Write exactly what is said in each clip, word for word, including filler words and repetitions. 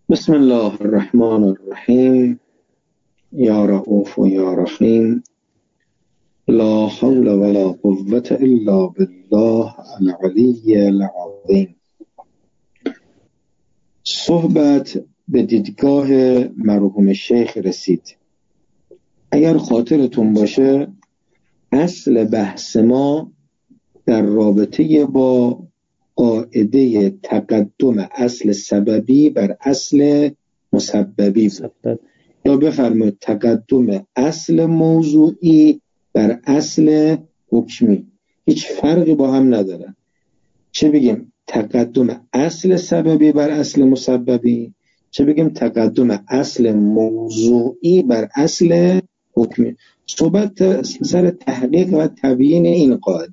بسم الله الرحمن الرحیم. یا رؤوف و یا رحیم. لا حول ولا قوة الا بالله العلی العظیم. صحبت به دیدگاه مرحوم شیخ رسید. اگر خاطرتون باشه اصل بحث ما در رابطه با قاعده تقدم اصل سببی بر اصل مسببی بود. یا بفرمایید تقدم اصل موضوعی بر اصل حکمی. هیچ فرقی با هم ندارن. چه بگیم تقدم اصل سببی بر اصل مسببی، چه بگیم تقدم اصل موضوعی بر اصل حکمی. صحبت سر تحقیق و تبیین این قاعده.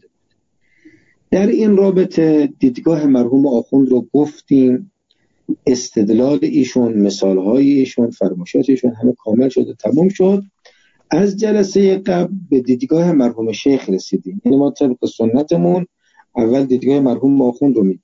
در این رابطه دیدگاه مرحوم آخوند رو گفتیم، استدلال ایشون، مثالهای ایشون، فرمایشات ایشون همه کامل شد و تموم شد. از جلسه قبل به دیدگاه مرحوم شیخ رسیدیم. یعنی ما طبق سنتمون اول دیدگاه مرحوم آخوند رو میگیم،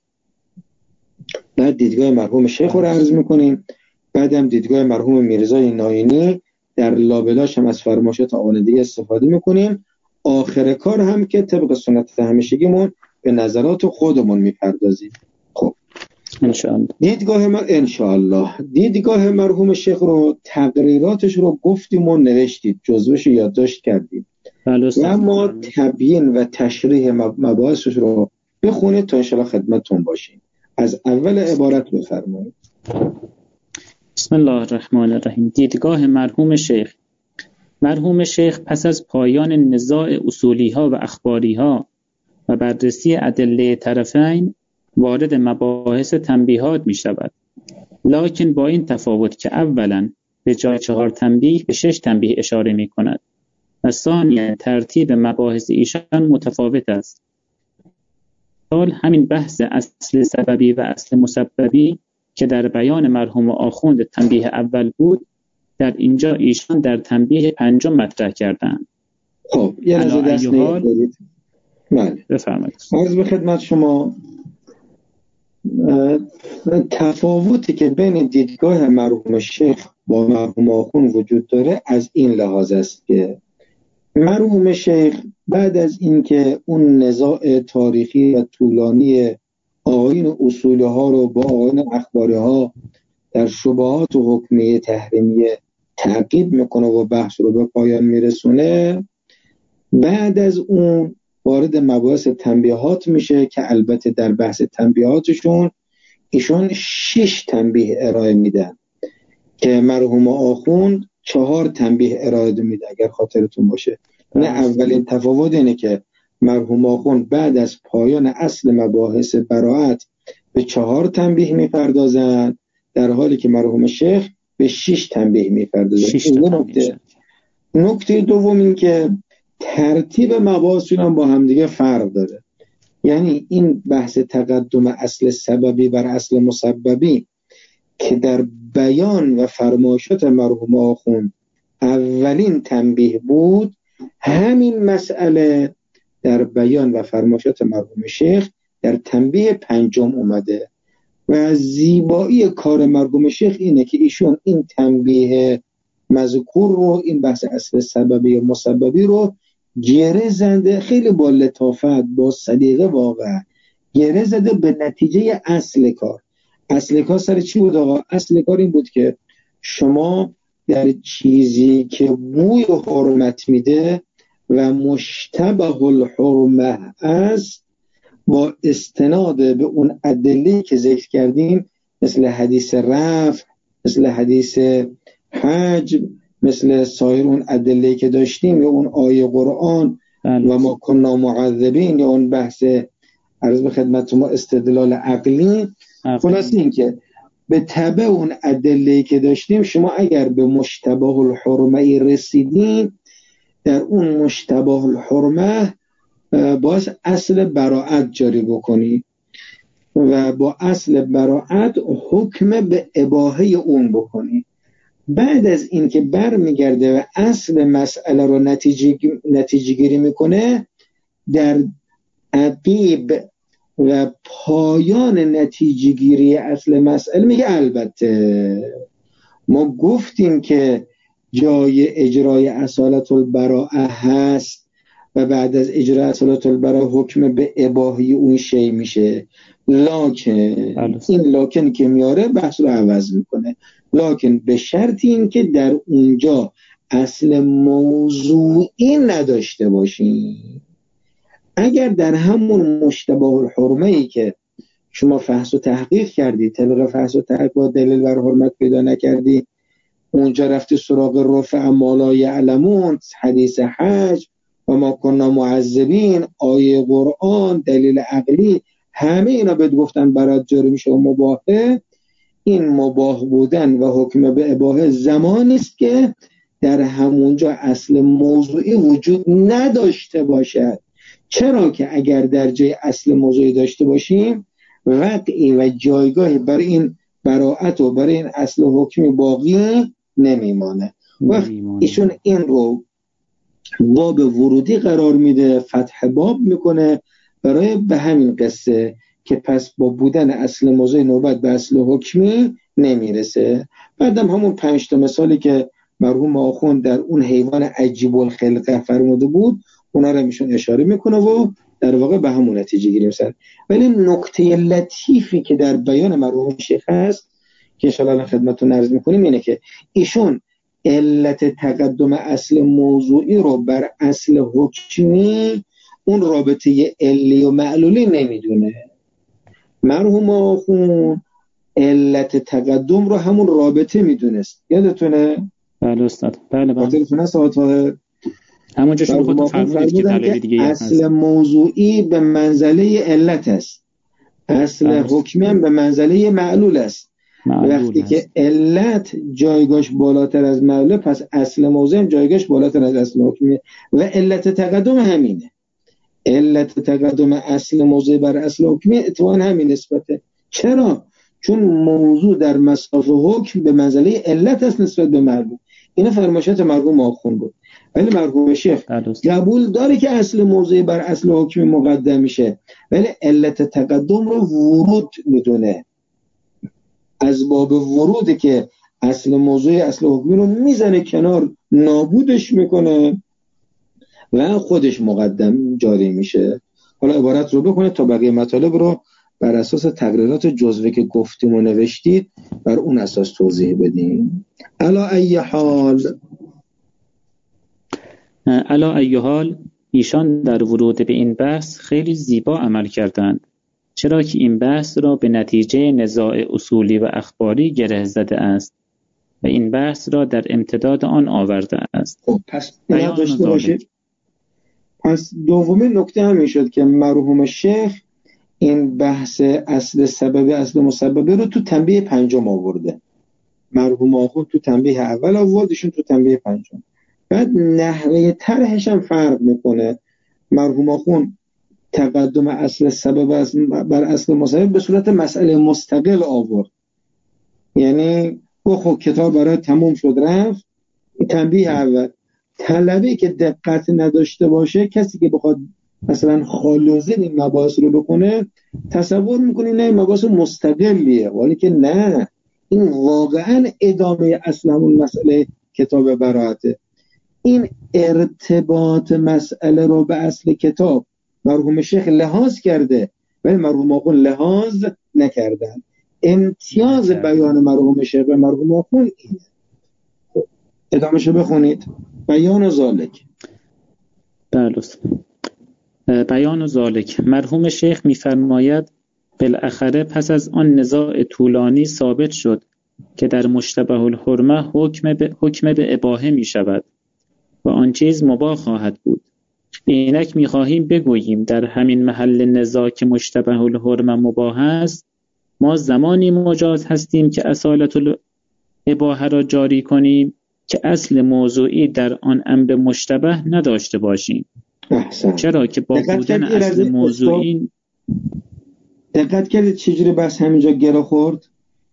بعد دیدگاه مرحوم شیخ رو عرض میکنیم، بعدم دیدگاه مرحوم میرزای ناینی، در لابلاش هم از فرمایشات آن دیگه استفاده میکنیم. آخر کار هم که طبق سنت همیشگیمون به نظرات خودمون میپردازیم. خب انشاءالله دیدگاه ما انشاءالله دیدگاه مرحوم شیخ رو، تقریراتش رو گفتیم و نوشتید، جزوش یادداشت کردیم و ما تبیین و تشریح مباحثش رو بخونید تا انشاءالله خدمتتون باشیم. از اول عبارت بفرمایید. بسم الله الرحمن الرحیم. دیدگاه مرحوم شیخ. مرحوم شیخ پس از پایان نزاع اصولی ها و اخباری ها و بررسی ادله طرفین وارد مباحث تنبیهات می شود، لکن با این تفاوت که اولا به جای چهار تنبیه به شش تنبیه اشاره می کند و ثانیا ترتیب مباحث ایشان متفاوت است. حال همین بحث اصل سببی و اصل مسببی که در بیان مرحوم آخوند تنبیه اول بود، در اینجا ایشان در تنبیه پنجم مطرح کردند. خب یه لحظه دست نگیرید. بله بفرمایید. عرض به خدمت شما تفاوتی که بین دیدگاه مرحوم شیخ با مرحوم آخوند وجود داره از این لحاظ است که مرحوم شیخ بعد از اینکه اون نزاع تاریخی و طولانی آیین اصولی ها رو با آیین اخباری ها در شبهات و حکمیه تحریمیه تعقیب میکنه و بحث رو به پایان میرسونه، بعد از اون وارد مباحث تنبیهات میشه که البته در بحث تنبیهاتشون ایشون شش تنبیه ارائه میدن که مرحوم آخوند چهار تنبیه ارائه میده اگر خاطرتون باشه. نه اولین تفاوت اینه که مرحوم آخوند بعد از پایان اصل مباحث براءت به چهار تنبیه میپردازن، در حالی که مرحوم شیخ به شش تنبیه میپردازن. این نکته. نکته دوم این که ترتیب مباحث هم با همدیگه فرق داره. یعنی این بحث تقدم اصل سببی بر اصل مسببی که در بیان و فرمایشات مرحوم آخوند اولین تنبیه بود، همین مسئله در بیان و فرمایشات مرحوم شیخ در تنبیه پنجم اومده. و زیبایی کار مرحوم شیخ اینه که ایشون این تنبیه مذکور رو، این بحث اصل سببی و مسببی رو گره زده، خیلی با لطافت، با سلیقه واقعا گره زده به نتیجه اصل کار. اصل کار سر چی بود آقا؟ اصل کار این بود که شما در چیزی که بوی حرمت میده و مشتبه الحرمه است، با استناد به اون ادله که ذکر کردیم، مثل حدیث رفع، مثل حدیث حج، مثل سایر اون ادله که داشتیم، یا اون آیه قرآن و ما کنا معذبین، یا اون بحث عرض به خدمت ما استدلال عقلی، خلاص این که به تبع اون ادله که داشتیم شما اگر به مشتبه الحرمه رسیدین، در اون مشتبه الحرمه باز اصل براءت جاری بکنی و با اصل براءت حکم به اباحه اون بکنی. بعد از این که بر میگرده و اصل مسئله رو نتیجه, نتیجه گیری میکنه، در عقیب و پایان نتیجه گیری اصل مسئله میگه البته ما گفتیم که جای اجرای اصالت البراءه هست و بعد از اجرای اصالت البراءه حکم به اباحی اون شی میشه، لکن این لکن که میاره بحث رو عوض میکنه، لکن به شرط این که در اونجا اصل موضوعی نداشته باشیم. اگر در همون مشتبه الحرمه ای که شما فحص و تحقیق کردی، طبق فحص و تحقیق با دلیل بر حرمت پیدا نکردی، اونجا رفتی سراغ رفع ما لا یعلمون، حدیث حج و ما کنا معذبین، آیه قرآن، دلیل عقلی، همه اینا بهت گفتن برات جاری میشه و مباحه. این مباح بودن و حکم به اباحه زمانی است که در همونجا اصل موضوعی وجود نداشته باشد. چرا که اگر در جای اصل موضوعی داشته باشیم وقعی و جایگاهی برای این براءت و برای این اصل حکمی باقی نمیمانه. وقت ایشون این رو باب ورودی قرار میده، فتح باب میکنه برای به همین قصه که پس با بودن اصل موضوعی نوبت به اصل حکمی نمیرسه. بعدم همون پنج تا مثالی که مرحوم آخوند در اون حیوان عجیب الخلقه فرموده بود اونا رو میشون اشاره میکنه و در واقع به همون نتیجه گیری میشن. ولی نکته لطیفی که در بیان مرحوم شیخ هست که انشاءالله خدمتتون عرض میکنیم اینه که ایشون علت تقدم اصل موضوعی رو بر اصل حکمی اون رابطه علی و معلولی نمیدونه. مرحوم آخوند علت تقدم رو همون رابطه میدونست. یادتونه؟ بله استاد. بله بله. یادتونه ساعت همونجا شما خودتون فرمودید که دلیل دیگه اصل موضوعی به منزله علت است، اصل حکمی هم به منزله معلول است. وقتی که علت جایگاهش بالاتر از معلول پس اصل موضوعی هم جایگاهش بالاتر از اصل حکمی و علت تقدم همینه. علت تقدم اصل موضوعی بر اصل حکمی اتفاقا همین نسبته. چرا؟ چون موضوع در مصاف حکم به منزله علت است نسبت به معلول. این فرمایشات مرحوم آخوند بود. ولی مرحوم شیخ قبول داره که اصل موضوعی بر اصل حکمی مقدم میشه ولی علت تقدم رو ورود میدونه. از باب ورودی که اصل موضوعی اصل حکمی رو میزنه کنار، نابودش میکنه و خودش مقدم جاری میشه. حالا عبارت رو بکنه تا بقیه مطالب رو بر اساس تقریرات جزوه که گفتیم و نوشتید بر اون اساس توضیح بدیم. علا ای حال علا ای حال ایشان در ورود به این بحث خیلی زیبا عمل کردند، چرا که این بحث را به نتیجه نزاع اصولی و اخباری گره زده است و این بحث را در امتداد آن آورده است. خب پس بیان داشته باشید. پس دومین نکته همین شد که مرحوم شیخ این بحث اصل سبب اصل مسببه رو تو تنبیه پنجم آورده. مرحوم آخوند تو تنبیه اول آوردشون تو تنبیه پنجم. بعد نحوه طرحش هم فرق میکنه. مرحوم آخوند تقدم اصل سبب اصل بر اصل مسبب به صورت مسئله مستقل آورد. یعنی خب کتاب برای تموم شد رفت. تنبیه اول طلبه که دقت نداشته باشه، کسی که بخواد مثلا خالوزین این مباحث رو بکنه تصور میکنه نه این مباحث مستقلیه، ولی که نه، این واقعا ادامه اصل همون مسئله کتاب براءته. این ارتباط مسئله رو به اصل کتاب مرحوم شیخ لحاظ کرده ولی مرحوم آخوند لحاظ نکردن. امتیاز بیان مرحوم شیخ و مرحوم آخوند اینه. ادامهشو بخونید. بیان ذالک. بله بیان ذالک. مرحوم شیخ می‌فرماید بالاخره پس از آن نزاع طولانی ثابت شد که در مشتبه الحرمه حکم به حکم به اباحه می شود و آن چیز مباح خواهد بود. اینک می خواهیم بگوییم در همین محل نزاع که مشتبه الحرمه مباح است ما زمانی مجاز هستیم که اصالت الاباحه را جاری کنیم که اصل موضوعی در آن امر مشتبه نداشته باشیم. احسن. چرا که با بودن اصل موضوعی دقت کردید چجوری بس همینجا گره خورد؟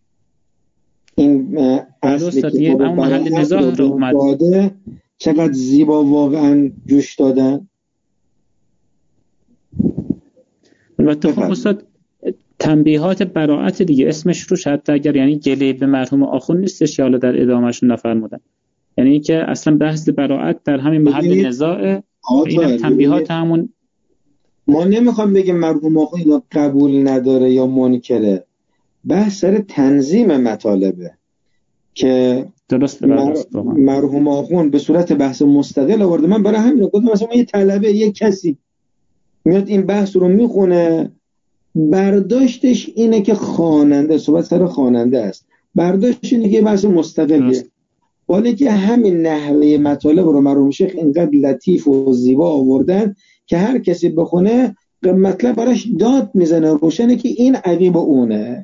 این اصلی که با محل نزاع رو اومد چقدر زیبا واقعا جوش دادن. البته خب استاد تنبیهات براعت دیگه اسمش روش، حتی اگر یعنی گله به مرحوم آخوند نیستش یا حالا در ادامهشون نفرمودن، یعنی این که اصلا بحث براعت در همین محل نزاعه. این تنبیهات همون ما نمیخوام بگیم مرحوم آخوند اینا قبول نداره یا منکره، بحث سر تنظیم مطالبه که درست مر... مرحوم آخوند به صورت بحث مستقل آورده. من برای همین گفتم مثلا یه طلبه، یه کسی میاد این بحث رو میخونه، برداشتش اینه که خواننده، صحبت سر خواننده است، برداشتش اینه که بحث مستقلیه، ولی که همین نحوه مطالب رو مرحوم شیخ اینقدر لطیف و زیبا آوردن که هر کسی بخونه مطلب براش داد میزنه، روشنه که این عقیب اونه.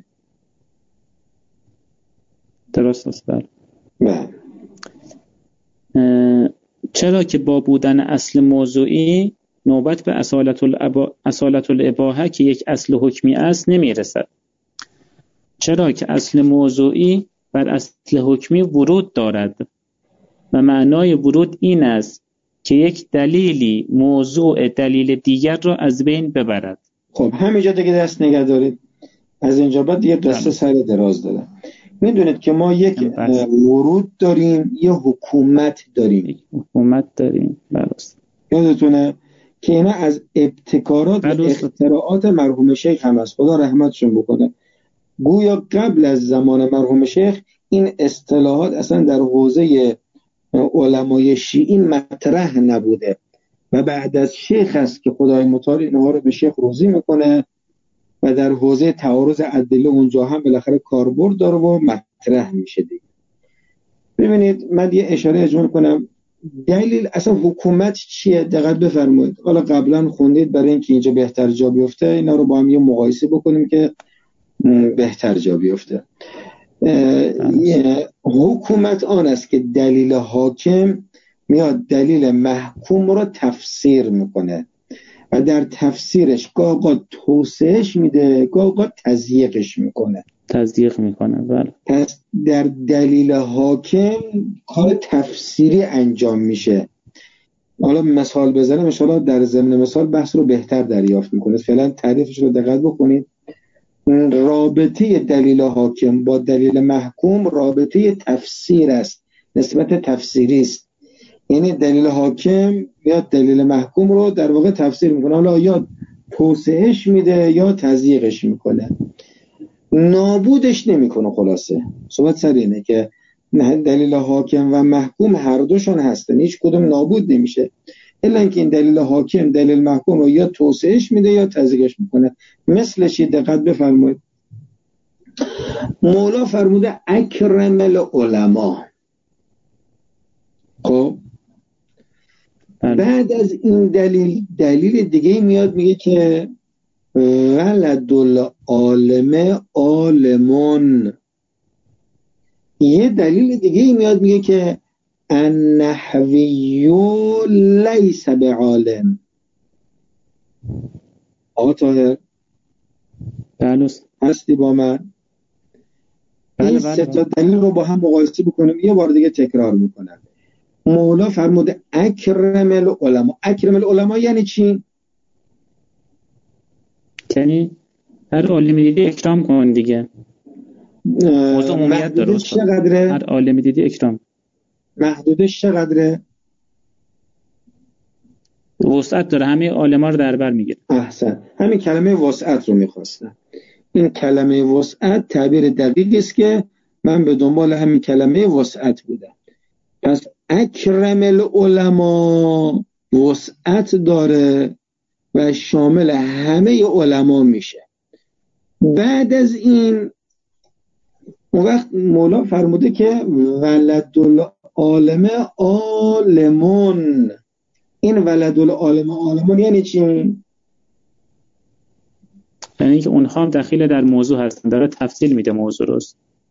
درست است. بله. چرا که با بودن اصل موضوعی نوبت به اصالت الابا... اصالت الاباحه که یک اصل حکمی است نمیرسد؟ چرا که اصل موضوعی بر اصل حکمی ورود دارد و معنای ورود این است که یک دلیلی موضوع دلیل دیگر را از بین ببرد. خب همینجا دیگه دست نگه دارید، از اینجا بعد دیگه قصه سر دراز داره. میدونید که ما یک ورود داریم، یه حکومت داریم. حکومت داریم درست. یادتونه که اینا از ابتکارات و اختراعات مرحوم شیخ هم است، خدا رحمتشون بکنه. گویا قبل از زمان مرحوم شیخ این اصطلاحات اصلا در حوزه علمای شیعی مطرح نبوده و بعد از شیخ است که خدای متعال اینها رو به شیخ روزی میکنه و در حوزه تعارض ادله اونجا هم بالاخره کاربرد داره و مطرح میشه دیگه. ببینید من یه اشاره اجماع کنم، دلیل اصلا حکومت چیه دقت بفرمایید. حالا قبلا خوندید برای اینکه اینجا بهتر جا بیفته اینا رو با هم یه مقایسه بکنیم که بهتر جا بیفته. حکومت آن است که دلیل حاکم میاد دلیل محکوم رو تفسیر میکنه و در تفسیرش گاه توسعهش میده، گاه تضییقش میکنه. تضییق میکنه بله. پس در دلیل حاکم کار تفسیری انجام میشه. حالا مثال بزنم ان شاءالله در ضمن مثال بحث رو بهتر دریافت میکنید. فعلا تعریفش رو دقت بکنید. رابطه دلیل حاکم با دلیل محکوم رابطه تفسیر است، نسبت تفسیری است. یعنی دلیل حاکم یا دلیل محکوم رو در واقع تفسیر میکنه، حالا یا توسعهش میده یا تضییقش میکنه، نابودش نمیکنه. خلاصه صحبت سر اینه که دلیل حاکم و محکوم هر دوشون هستن، هیچ کدوم نابود نمیشه، الا اینکه این دلیل حاکم دلیل محکوم رو یا توسعهش میده یا تضییقش میکنه. مثلش دقت بفرمایید، مولا فرموده اکرم العلماء. خب بعد از این دلیل دلیل دیگه میاد میگه که ولد العالم عالمون. یه دلیل دیگه میاد میگه که النحوی لیس بعالم. آقا طاهر بله هستی با من؟ بله این بله سه تا دلیل رو با هم مقایسه بکنیم، یه بار دیگه تکرار میکنم. مولا فرموده اکرم العلماء. اکرم العلماء یعنی چی؟ یعنی هر عالمی دیدی اکرام کن دیگه. موضوع عمومیت داره. چقدره؟ هر عالمی دیدی اکرام. محدودش چقدره؟ وسعت داره، همه عالما رو در بر میگیره. احسن، همین کلمه وسعت رو میخواستم. این کلمه وسعت تعبیر دقیقی است که من به دنبال همین کلمه وسعت بودم. پس اکرم العلماء وسعت داره و شامل همه علما میشه. بعد از این اون وقت مولا فرموده که ولد العالم عالمون. این ولد العالم عالمون یعنی چی؟ یعنی اینکه اونها هم دخیل در موضوع هستن، داره تفصیل میده موضوع رو.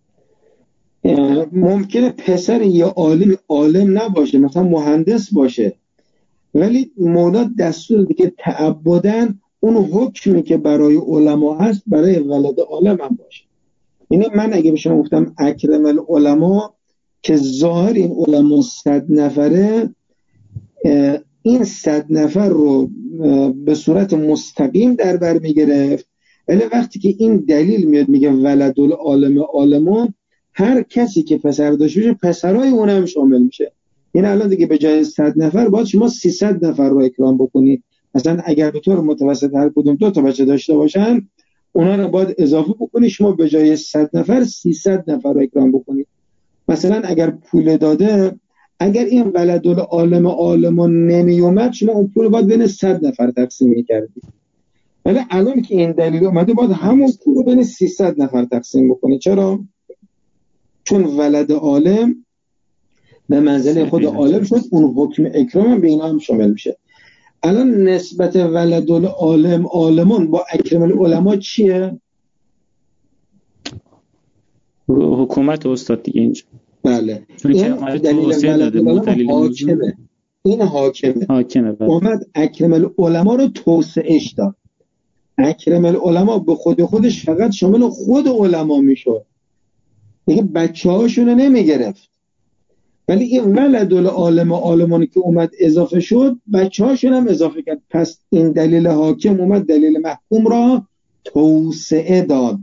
ممکنه پسر یه عالم عالم نباشه، مثلا مهندس باشه، ولی مولا دستور دیگه تعبدن اون حکمی که برای علما هست برای ولد عالم هم باشه. یعنی من اگه به شما گفتم اکرم العلماء که ظاهر این علما صد نفره، این صد نفر رو به صورت مستقیم در بر میگرفت، ولی وقتی که این دلیل میاد میگه ولد العالم عالمون، هر کسی که پسر داشته باشه پسرای اونم شامل میشه. این الان دیگه به جای صد نفر باید شما سیصد نفر رو اکرام بکنید. مثلا اگر به طور متوسط هر کدوم دو تا بچه داشته باشن، اونا رو باید اضافه بکنید، شما به جای صد نفر سیصد نفر رو اکرام بکنید. مثلا اگر پول داده، اگر این ولد العالم عالمون نمی اومد، شما اون پول باید بین صد نفر تقسیم می‌کردید. ولی الان که این دلیل اومده، باید همون پول رو بین سیصد نفر تقسیم بکنید. چرا؟ چون ولد عالم به منزله خود عالم شد، اون حکم اکرام هم به اینا هم شامل میشه. الان نسبت ولد العالم عالمون با اکرم العلماء چیه؟ حکومت استاد دیگه اینجا. بله، این دلیل ولد العالم حاکمه. این حاکمه حاکمه اومد اکرم العلماء رو توسعهش داد. اکرم العلماء به خود خودش فقط شامل خود علما میشد، دیگه بچه هاشون رو نمیگرفت. ولی این ولد العالم عالمانی که اومد اضافه شد، بچه هاشون هم اضافه کرد. پس این دلیل حاکم اومد دلیل محکوم را توسعه داد.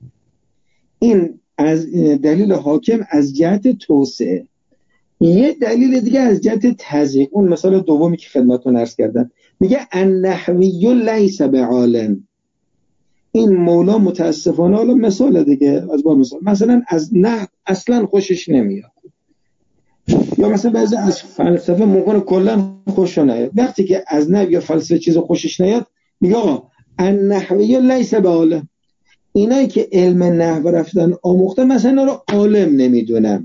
این از دلیل حاکم از جهت توسعه. یه دلیل دیگه از جهت تضییق، اون مثال دومی که خدمتتون عرض کردم، میگه النحوی لیس بعالم. این مولا متاسفانه، حالا مثال دیگه از با مثال، مثلا از نحو اصلا خوشش نمیاد، یا مثلا بعضی از فلسفه ممکنه کلا خوشش نیاد. وقتی که از نحو یا فلسفه چیز خوشش نیاد، میگه آقا النحوی لیس بعالم. اینایی که علم نحو رفتن آموختن، مثلا رو عالم نمیدونن.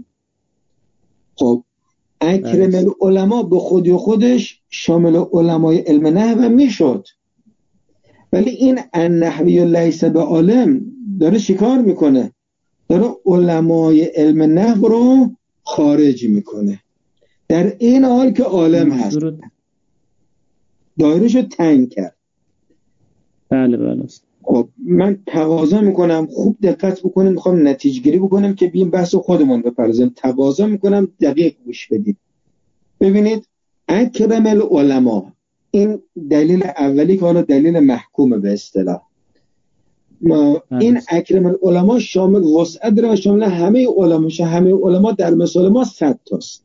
خب اکرم العلماء به خودی خودش شامل علمای علم نحو هم میشد، ولی این النحوی لیس بعالم داره چیکار میکنه؟ داره علمای علم نحو رو خارج میکنه، در این حال که عالم هست. دایرهشو تنگ کرد. بله بله. خب من تقاضا میکنم خوب دقت بکنیم، میخوام نتیجه گیری بکنم که بیم بحث خودمون بپردازیم. تقاضا میکنم دقیق گوش بدید. ببینید اکرم العلماء، این دلیل اولی که حالا دلیل محکومه به اصطلاح. این اکرم العلماء شامل وسعت داره و شامل همه علما شه. همه علما در مثال ما صد تاست.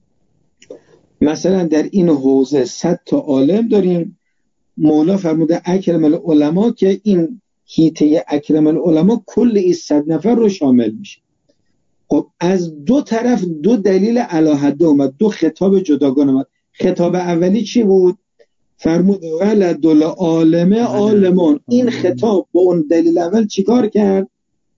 مثلا در این حوزه صد تا عالم داریم. مولا فرموده اکرم العلماء که این حیطه اکرم العلماء کل این صد نفر رو شامل میشه. خب از دو طرف دو دلیل علی حده اومد، دو خطاب جداگانه اومد. خطاب اولی چی بود؟ فرمود ولد العالم عالمون. این خطاب با اون دلیل اول چیکار کرد؟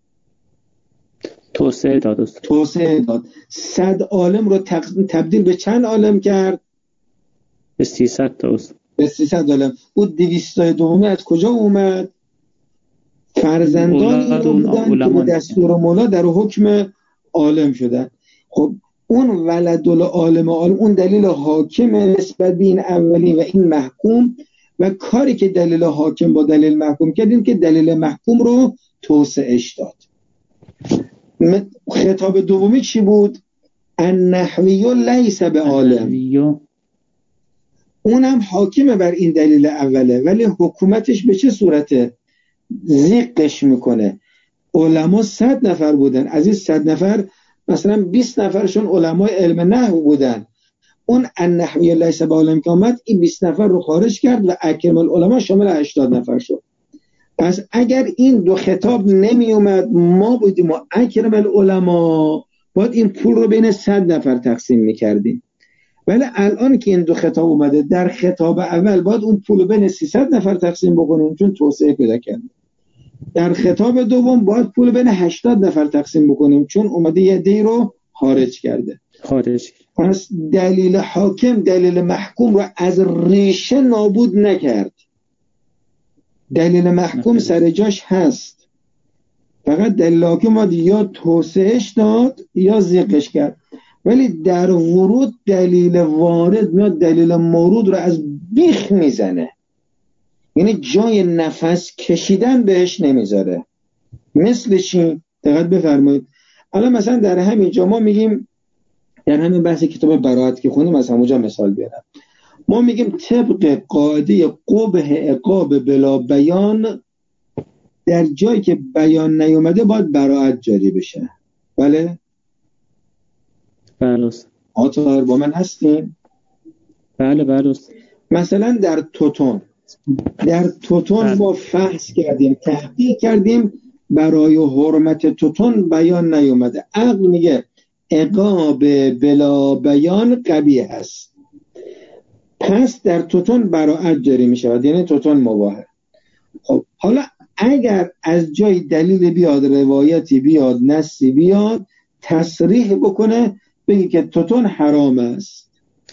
توسعه داد. توسعه داد. صد عالم رو تبدیل به چند عالم کرد؟ به سیصد تا. به سیصد عالم. اون دویست دومی از کجا اومد؟ فرزندان این بودن که به دستور مولا در حکم عالم شدن. خب اون ولد العالم عالم، اون دلیل حاکم نسبت به این اولی و این محکوم، و کاری که دلیل حاکم با دلیل محکوم کردیم که دلیل محکوم رو توسعهش داد. خطاب دومی چی بود؟ النحوی لیس بعالم. اونم حاکمه بر این دلیل اوله، ولی حکومتش به چه صورته؟ زیقش میکنه. علما صد نفر بودن، از این صد نفر مثلا بیست نفرشون علمای علم نحو بودن. اون النحوی لیس بعالم که آمد، این بیست نفر رو خارج کرد و اکرم العلماء شامل هشتاد نفر شد. پس اگر این دو خطاب نمی اومد، ما بودیم و اکرم العلماء، باید این پول رو بین صد نفر تقسیم میکردیم. ولی الان که این دو خطاب اومده، در خطاب اول باید اون پول رو بین سیصد نفر تقسیم بکنیم چون توسعه پیدا کرد. در خطاب دوم باید پول بین هشتاد نفر تقسیم بکنیم چون اومده یه دی رو خارج کرده. خارج. پس دلیل حاکم دلیل محکوم رو از ریشه نابود نکرد. دلیل محکوم سر جاش هست، فقط دلیل حاکم باید یا توسعهش داد یا زیقش کرد. ولی در ورود دلیل وارد میاد دلیل مورود رو از بیخ میزنه، یعنی جای نفس کشیدن بهش نمیذاره. مثل چی؟ دقت بفرمایید. الان مثلا در همین جا ما میگیم، در همین بحث کتاب براءت که خوندیم از همونجا مثال بیارم، ما میگیم طبق قاعده قبح عقاب بلا بیان در جایی که بیان نیومده باید براءت جاری بشه. بله؟ بله. آطاهر با من هستیم؟ بله بله. مثلا در توتون در توتون ما فحص کردیم، تحقیق کردیم، برای حرمت توتون بیان نیومده. عقل میگه عقاب بلا بیان قبیح است، پس در توتون براءت جاری میشود، یعنی توتون مباحه. خب حالا اگر از جای دلیل بیاد، روایتی بیاد، نصی بیاد، تصریح بکنه بگی که توتون حرام است،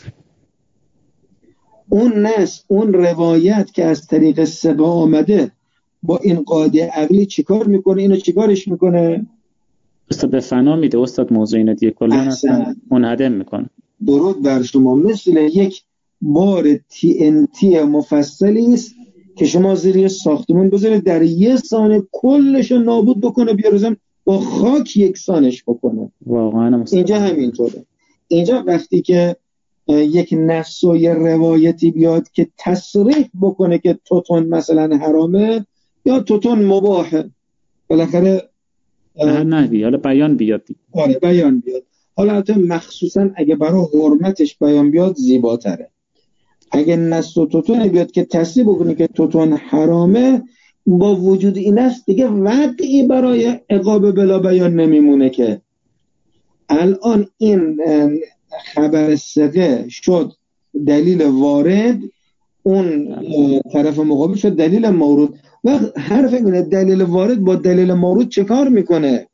اون نص، اون روایت که از طریق سبا آمده با این قاعده عقلی چیکار میکنه؟ اینو چیکارش میکنه؟ استاد به فنا میده استاد، موضوع اینه دیگه کلا اصلا منهدم میکنه. درود بر شما. مثل یک بار تی ان تی مفصلی است که شما زیر یه ساختمون بذارید، در یه ثانیه کلش رو نابود بکنه، بیارزم با خاک یکسانش بکنه. واقعا اینجا همینطوره. اینجا وقتی که یک نص و یه روایتی بیاد که تصریح بکنه که توتون مثلا حرامه یا توتون مباحه، بالاخره نه نه بیاد، حالا بیان بیاد. آره بیان بیاد. حالا البته مخصوصا اگه برای حرمتش بیان بیاد زیباتره. اگه نص و توتون بیاد که تصریح بکنه که توتون حرامه، با وجود این است دیگه وقعی برای عقاب بلا بیان نمیمونه. که الان این خبر ثقه شد دلیل وارد، اون طرف مقابل شد دلیل مورود. و حرف اینه دلیل وارد با دلیل مورود چه کار میکنه؟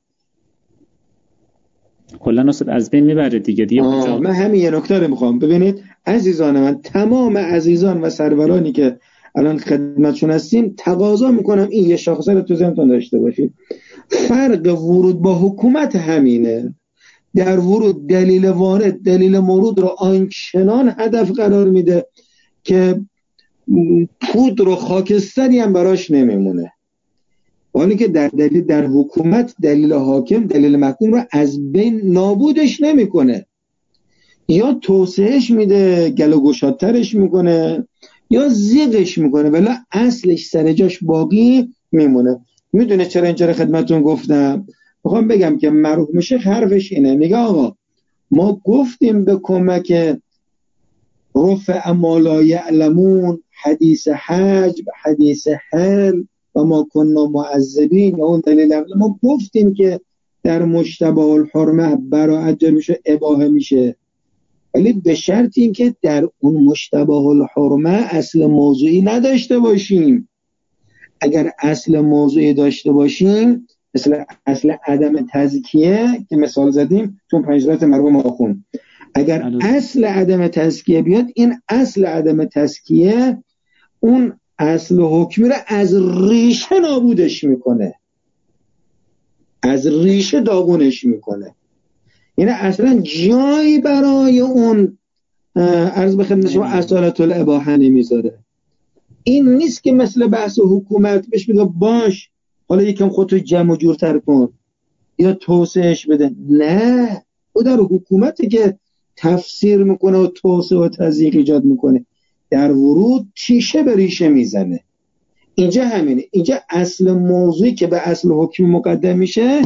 کلا اصلا از بین میبره دیگه دیگه. من همین یه نکته رو میخوام ببینید عزیزان من، تمام عزیزان و سرورانی که الان خدمتشون هستیم تقاضا میکنم این یه شاخصه رو تو ذهنتون داشته باشید. فرق ورود با حکومت همینه. در ورود دلیل وارد دلیل مورود رو آنچنان هدف قرار میده که پود رو خاکستری هم براش نمیمونه، ولی که در دلیل در حکومت دلیل حاکم دلیل محکوم رو از بین نابودش نمیکنه، یا توسعهش میده، گل و گشادترش میکنه، یا زیغش میکنه، ولی اصلش سر جاش باقی میمونه. میدونه چرا اینجا خدمتتون گفتم؟ میخوام بگم که مرحوم شیخ حرفش اینه، میگه آقا ما گفتیم به کمک رفع ما لا یعلمون، حدیث حج، حدیث حل و ما کننا معذبین، یا اون دلیل ما گفتیم که در مشتبه الحرمه براءت جاری میشه، اباحه میشه، ولی به شرط این که در اون مشتبه الحرمه اصل موضوعی نداشته باشیم. اگر اصل موضوعی داشته باشیم، مثل اصل عدم تزکیه که مثال زدیم تو پنجرات مرحوم آخوند، اگر اصل عدم تزکیه بیاد، این اصل عدم تزکیه اون اصل حکمی رو از ریشه نابودش میکنه، از ریشه داغونش میکنه. یعنی اصلا جایی برای اون عرض به خدمت شما اصالت الاباحه نمیذاره. این نیست که مثل بحث حکومت بهش میگه باش حالا یکم خودتو جمع و جورتر کن یا توسعهش بده. نه، او در حکومتی که تفسیر میکنه و توسعه و تضییق ایجاد میکنه، در ورود تیشه به ریشه میزنه. اینجا همینه. اینجا اصل موضوعی که به اصل حکم مقدم میشه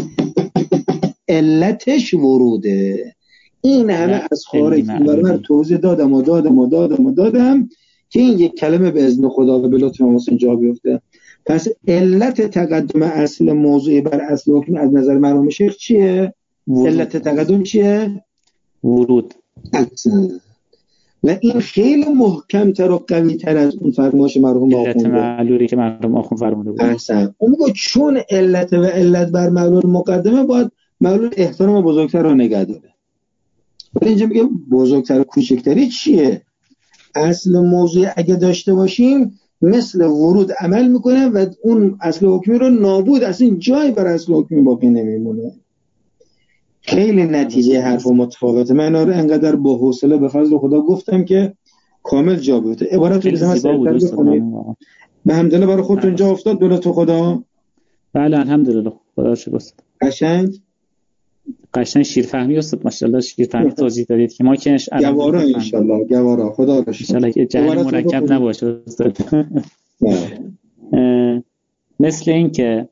علتش وروده. این همه از خارج من توضیح دادم و دادم و دادم و دادم که این یک کلمه به اذن خدا و به لطف امام جا بیفته. پس علت تقدم اصل موضوعی بر اصل حکم از نظر مرحوم شیخ چیه؟ ورود. علت تقدم چیه؟ ورود. اصلا. و این خیلی محکم تر و قوی تر از اون فرمایش مرحوم آخونده. علت معلولی که مرحوم آخوند فرموده بود. اصلا. اون میگه چون علت و علت بر معلول مقدمه، باید معلول احترام بزرگتر رو نگه داره. ولی اینجا میگه بزرگتر و کوچکتری چیه؟ اصل موضوع اگه داشته باشیم مثل ورود عمل میکنه و اون اصل حکمی رو نابود، اصلا جای بر اصل حکمی باقی نمیمونه. خیلی نتیجه حرف متفاوته. من آره انقدر با حوصله به فضل خدا گفتم که کامل جا بیفته. عبارت رو بزنم سریعتر بکنید. به همدلله برای خودتون جا افتاد دولت خدا؟ بله الحمدلله، خدا شکر. قشنگ قشنگ شیرفهمی استاد ماشاءالله شیرفهمی توضیح دادید که ما که گوارا ان شاء الله گوارا خدا رو شکر ان شاء الله که جهل مرکب نباشه استاد. مثل این که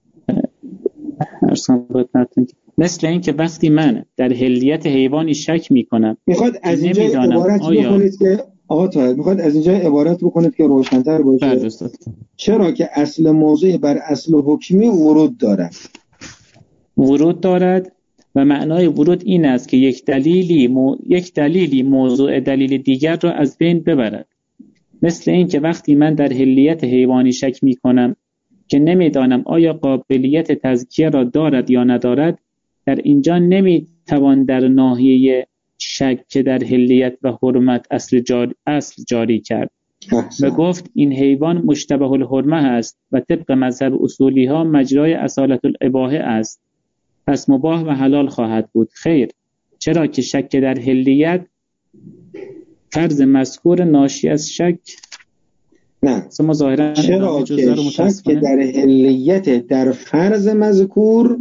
ارسان خدمتتون مثل این که وقتی من در حلیت حیوانی شک میکنم میخواد از اینجا عبارت بکنید که آقا طاهر میخواد از اینجا عبارت بکنید که روشن‌تر باشه. چرا که اصل موضوع بر اصل حکمی ورود دارد ورود دارد و معنای ورود این است که یک دلیلی مو... یک دلیلی موضوع دلیل دیگر را از بین ببرد. مثل این که وقتی من در حلیت حیوانی شک میکنم که نمیدانم آیا قابلیت تزکیه را دارد یا ندارد، در اینجا نمیتوان در ناحیه شک در حلیت و حرمت اصل جاری, اصل جاری کرد و گفت این حیوان مشتبه الحرمه است و طبق مذهب اصولی ها مجرای اصالت الاباحه است، پس مباح و حلال خواهد بود. خیر، چرا که شک در حلیت فرض مذکور ناشی از شک نه چرا که شک در حلیت در فرض مذکور.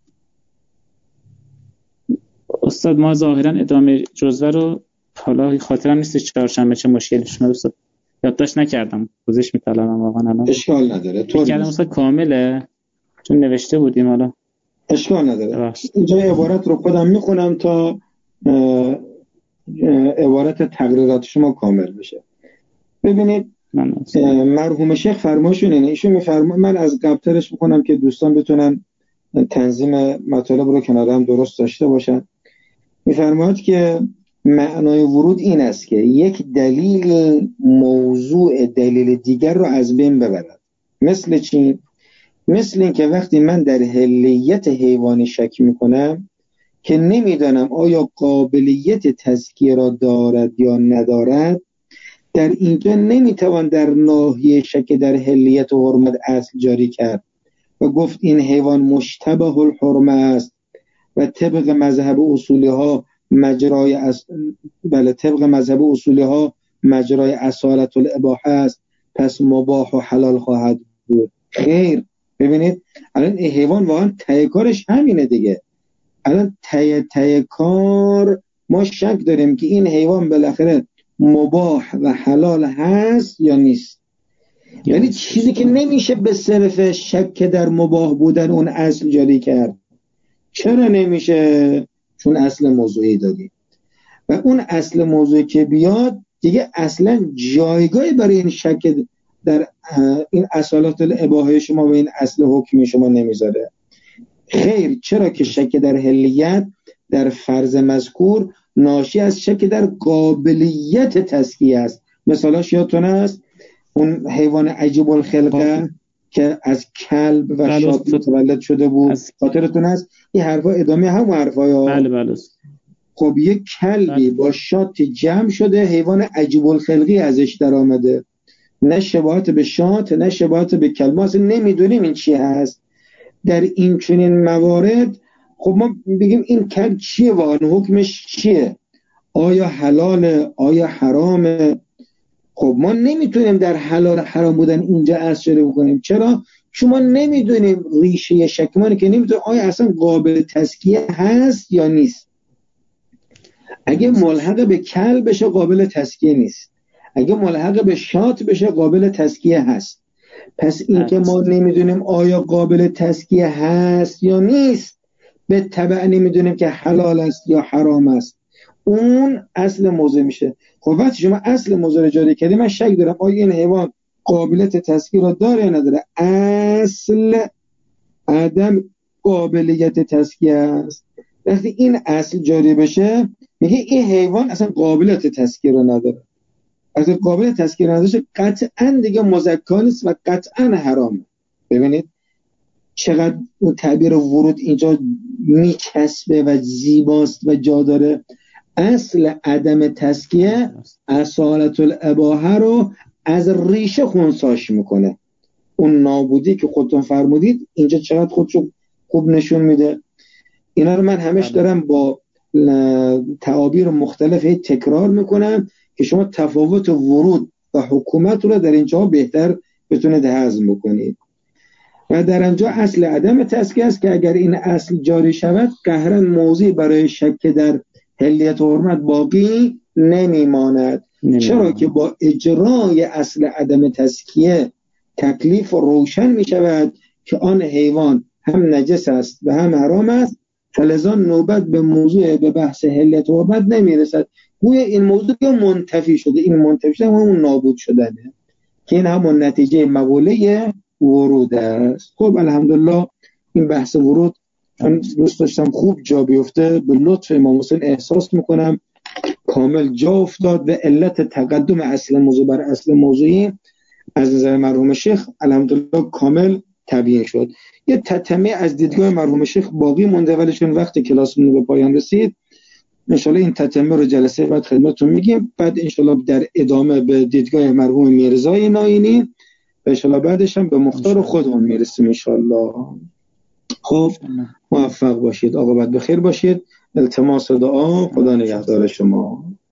استاد ما ظاهرا ادامه جزوه رو حالا خاطرم نیست چهارشنبه چه مشکلی شد استاد یادداشت نکردم پوزش میطلبم واقعا الان اشکال نداره طور کلام استاد کامله چون نوشته بودیم حالا اشکال نداره. اینجا عبارت رو خودم میخونم تا عبارت تقریرات شما کامل بشه. ببینید مرحوم شیخ فرماشون اینه، ایشون میفرما من از قبلترش میکنم که دوستان بتونن تنظیم مطالب رو کنار هم درست داشته باشن. میفرماد که معنای ورود این است که یک دلیل موضوع دلیل دیگر رو از بین ببرد. مثل چی؟ مثل این که وقتی من در حلیت حیوانی شک میکنم که نمیدانم آیا قابلیت تزکیه را دارد یا ندارد، در اینجا نمیتوان در ناحیه شک در حلیت و حرمت اصل جاری کرد و گفت این حیوان مشتبه الحرمه است و طبق مذهب اصولی ها مجرای اس... بله طبق مذهب اصولی ها مجرای اصالت الاباحه است، پس مباح و حلال خواهد بود. خیر، ببینید الان این حیوان واقعا ته کارش همینه دیگه. الان ته ته کار ما شک داریم که این حیوان بالاخره مباح و حلال هست یا نیست. یعنی چیزی که نمیشه به صرف شک در مباح بودن اون اصل جاری کرد. چرا نمیشه؟ چون اصل موضوعی داریم و اون اصل موضوعی که بیاد دیگه اصلا جایگاهی برای این شک در این اصالات الاباحه شما و این اصل حکمی شما نمیذاره. خیر، چرا که شک در حلیت در فرض مذکور ناشی از شک در قابلیت تزکیه است. مثالاش یادتون است اون حیوان عجیب الخلقه که از کلب و شات متولد شده بود، خاطرتون است؟ این حرفا ادامه هم حرفای ها. بله بله. خب یک کلبی با شات جمع شده، حیوان عجیب الخلقی ازش در آمده، نه شباهت به شات نه شباهت به کلب، ما اصلا نمیدونیم این چی هست. در این چنین موارد خب ما بگیم این کلب چیه واقعا، حکمش چیه، آیا حلاله آیا حرامه؟ خب ما نمیتونیم در حلال حرام بودن اینجا اثر بکنیم. چرا؟ چون ما نمیدونیم ریشه شکمانه که نمیدونیم آیا اصلا قابل تزکیه هست یا نیست. اگه ملحق به کلب بشه قابل تزکیه نیست، اگه ملحق به شات بشه قابل تزکیه هست. پس این که ما نمیدونیم آیا قابل تزکیه هست یا نیست، به تبع نمیدونیم که حلال است یا حرام است، اون اصل موضوع میشه. خب وقتی شما اصل موضوع رو جاری کردی، من شک دارم آیا این حیوان قابلیت تزکیه را داره یا نداره. اصل عدم قابلیت تزکیه است. وقتی این اصل جاری بشه میگه این حیوان اصلا قابلیت تزکیه را نداره. اگه قابلیت تزکیه نداره قطعا دیگه مزکا نیست و قطعا حرامه. ببینید چقدر اون تعبیر ورود اینجا میچسبه و زیباست و جا داره. اصل عدم تزکیه اصالت الاباحه رو از ریشه خونساش میکنه. اون نابودی که خودتون فرمودید اینجا چقدر خودشو خوب نشون میده. اینا رو من همش دارم با تعابیر مختلف تکرار میکنم که شما تفاوت ورود و حکومت رو در اینجا بهتر بتونید هضم بکنید. و در آنجا اصل عدم تزکیه است که اگر این اصل جاری شود قهرا موضوعی برای شک در حلیت و حرمت باقی نمیماند. چرا که با اجرای اصل عدم تزکیه تکلیف روشن می شود که آن حیوان هم نجس است و هم حرام است، فلذا نوبت به موضوع به بحث حلیت و حرمت نمی رسد. گویا این موضوع که منتفی شده، این منتفی شده همون نابود شدنه که این همون نتیجه مقوله ورود است. خب الحمدلله این بحث ورود من دوست داشتم خوب جا بیفته، به لطف امام حسین احساس میکنم کامل جا افتاد و علت تقدم اصل موضوع بر اصل موضوعی از نظر مرحوم شیخ الحمدلله کامل تبیین شد. یه تتمه از دیدگاه مرحوم شیخ باقی مونده ولی چون وقت کلاسمون به پایان رسید انشالله این تتمه رو جلسه بعد خدمتتون میگیم، بعد انشالله در ادامه به دیدگاه مرحوم میرزای ناینی و انشالله بعدش هم به مختار خودمون میرسیم انشالله. خب موفق باشید، عاقبت بخیر باشید. التماس دعا، خدا نگهدار شما.